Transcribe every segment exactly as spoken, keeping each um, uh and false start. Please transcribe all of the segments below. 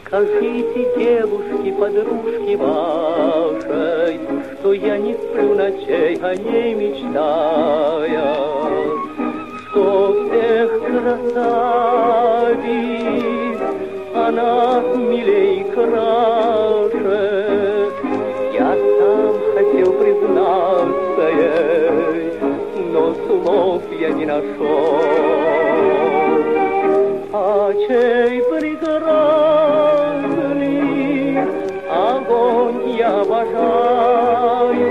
Скажите, девушки, подружки вашей, что я не сплю ночей, о ней мечтая, что всех красавиц она милей краше. Я сам хотел признаться ей, но слов я не нашел. А чей прекрасный огонь я обожаю,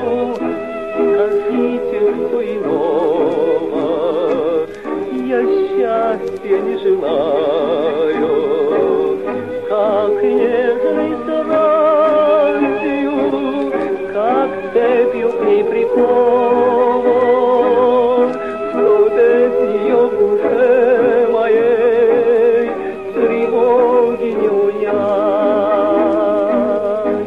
скажите, что иного я счастья не желаю, как нежной страстью, как цепью к ней прикован, что без нее в душе моей тревоги не унять.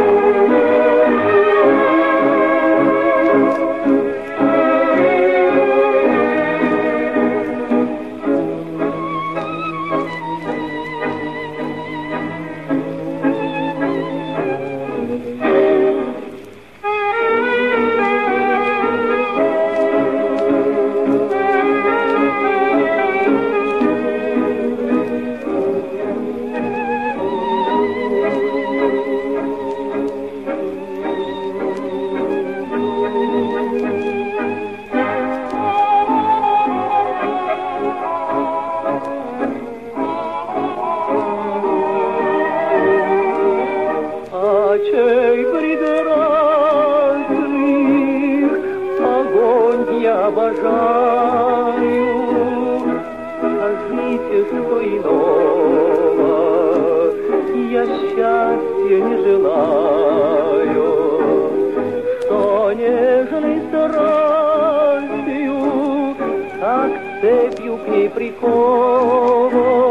Чей прекрасный огонь я обожаю, скажите, что иного я счастья не желаю, что нежной страстью, как цепью к ней прикован,